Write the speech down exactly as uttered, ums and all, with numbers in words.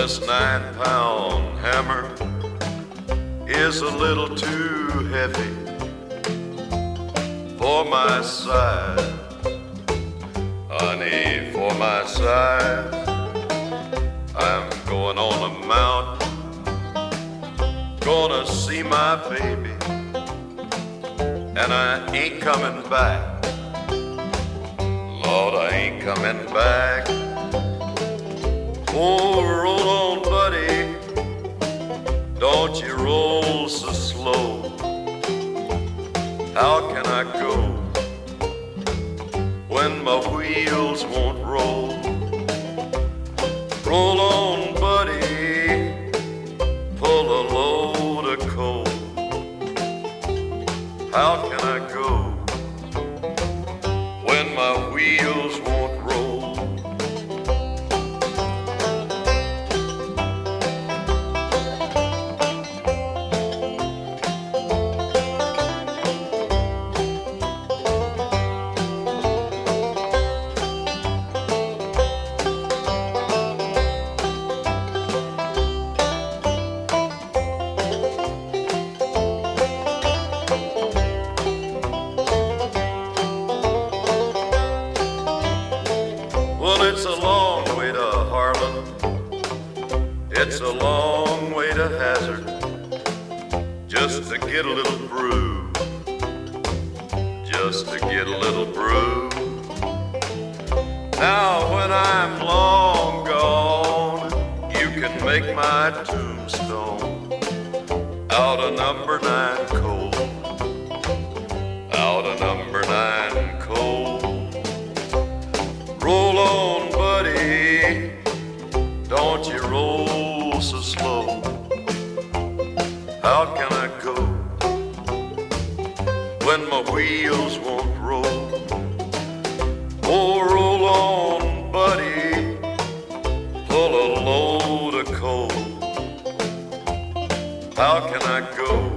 This nine-pound hammer is a little too heavy for my size, honey, for my size. I'm going on a mountain, gonna see my baby, and I ain't coming back. Lord, I ain't coming back. Oh, roll on, buddy, don't you roll so slow. How can I go when my wheels won't roll? Roll on, buddy, pull a load of coal. How can I go when my wheels won't roll? Well, it's a long way to Harlan, it's a long way to Hazard, just to get a little brew, just to get a little brew. Now when I'm long gone, you can make my tombstone out of number nine coal, out of number nine coal. Roll on, buddy, don't you roll so slow. How can I go when my wheels won't roll? Oh, roll on, buddy, pull a load of coal. How can I go